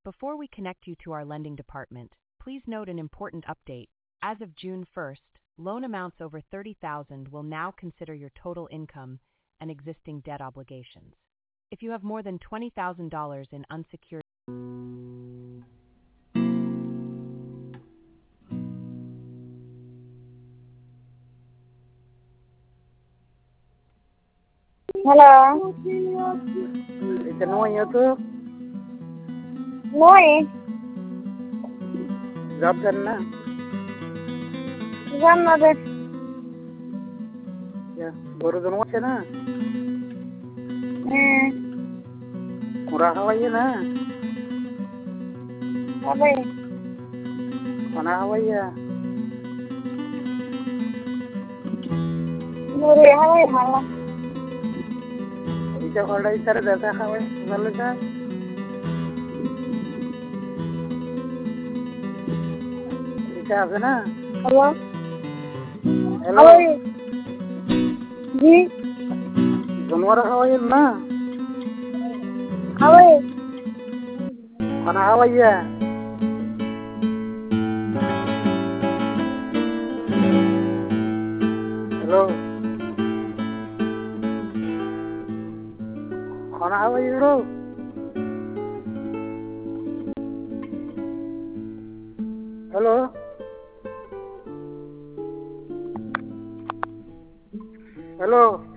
Before we connect you to our lending department, please note an important update. As of June 1st, loan amounts over $30,000 will now consider your total income and existing debt obligations. If you have more than $20,000 in unsecured... Hello. Ito naman yun to. Moi. Job dyan na. Jam na be. Yeah. Boro doon mo siya na. Murah Hawaii na. Abay. Mana Hawaii ya. Muri Hawaii malah. Ito ko lang isara data Hawaii. Malu ka. Ito apa na? Hello. Hello. Hawaii. Ji. Murah Hawaii na. Hawaii. Mana Hawaii ya. Hello. Mana Hawaii bro? Hello. Hello.